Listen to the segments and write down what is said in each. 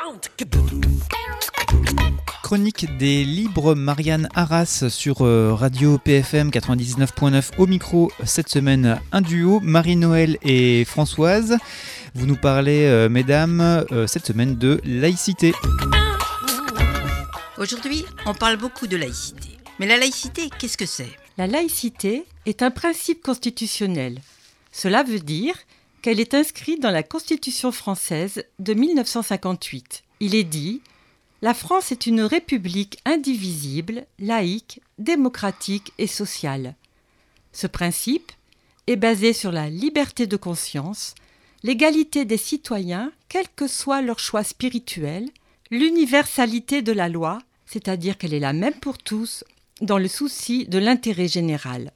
Chronique des libres, Marianne Arras sur Radio PFM 99.9 au micro. Cette semaine, un duo, Marie-Noëlle et Françoise. Vous nous parlez, mesdames, cette semaine de laïcité. Aujourd'hui, on parle beaucoup de laïcité. Mais la laïcité, qu'est-ce que c'est ? La laïcité est un principe constitutionnel. Cela veut dire qu'elle est inscrite dans la Constitution française de 1958. Il est dit « La France est une république indivisible, laïque, démocratique et sociale ». Ce principe est basé sur la liberté de conscience, l'égalité des citoyens, quel que soit leur choix spirituel, l'universalité de la loi, c'est-à-dire qu'elle est la même pour tous, dans le souci de l'intérêt général.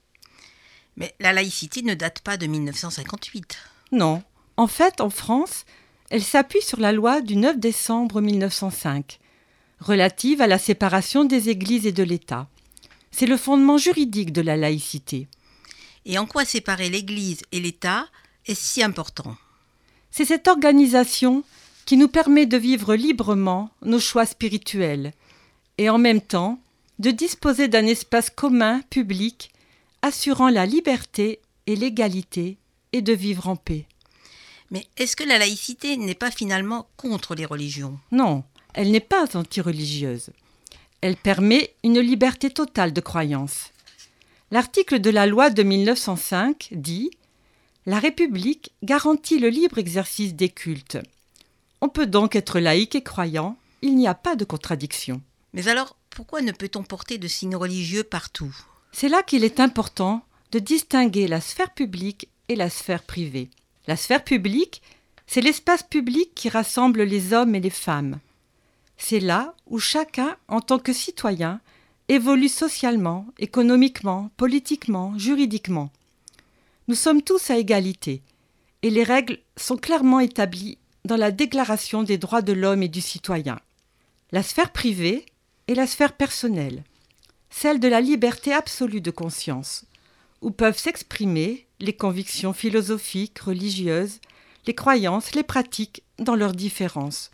Mais la laïcité ne date pas de 1958. Non. En fait, en France, elle s'appuie sur la loi du 9 décembre 1905, relative à la séparation des églises et de l'État. C'est le fondement juridique de la laïcité. Et en quoi séparer l'Église et l'État est si important ? C'est cette organisation qui nous permet de vivre librement nos choix spirituels et en même temps de disposer d'un espace commun, public, assurant la liberté et l'égalité et de vivre en paix. Mais est-ce que la laïcité n'est pas finalement contre les religions ? Non, elle n'est pas anti-religieuse. Elle permet une liberté totale de croyance. L'article de la loi de 1905 dit « La République garantit le libre exercice des cultes ». On peut donc être laïque et croyant, il n'y a pas de contradiction. Mais alors, pourquoi ne peut-on porter de signes religieux partout ? C'est là qu'il est important de distinguer la sphère publique et la sphère privée. La sphère publique, c'est l'espace public qui rassemble les hommes et les femmes. C'est là où chacun, en tant que citoyen, évolue socialement, économiquement, politiquement, juridiquement. Nous sommes tous à égalité et les règles sont clairement établies dans la Déclaration des droits de l'homme et du citoyen. La sphère privée est la sphère personnelle, celle de la liberté absolue de conscience, où peuvent s'exprimer les convictions philosophiques, religieuses, les croyances, les pratiques dans leurs différences.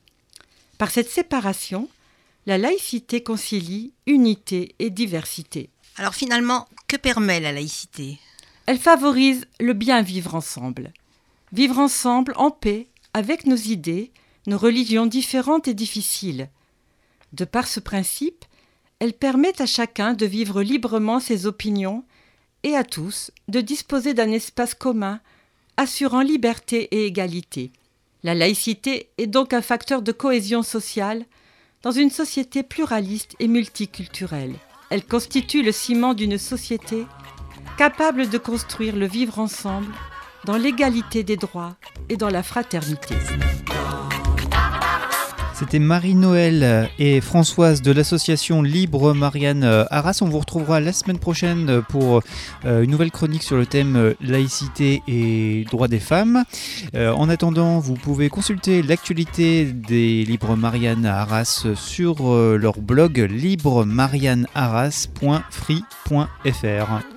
Par cette séparation, la laïcité concilie unité et diversité. Alors finalement, que permet la laïcité ? Elle favorise le bien vivre ensemble. Vivre ensemble en paix avec nos idées, nos religions différentes et difficiles. De par ce principe, elle permet à chacun de vivre librement ses opinions et à tous de disposer d'un espace commun assurant liberté et égalité. La laïcité est donc un facteur de cohésion sociale dans une société pluraliste et multiculturelle. Elle constitue le ciment d'une société capable de construire le vivre ensemble dans l'égalité des droits et dans la fraternité. C'était Marie-Noëlle et Françoise de l'association Libre, Marianne Arras. On vous retrouvera la semaine prochaine pour une nouvelle chronique sur le thème laïcité et droits des femmes. En attendant, vous pouvez consulter l'actualité des Libre Marianne Arras sur leur blog libremariannearras.free.fr.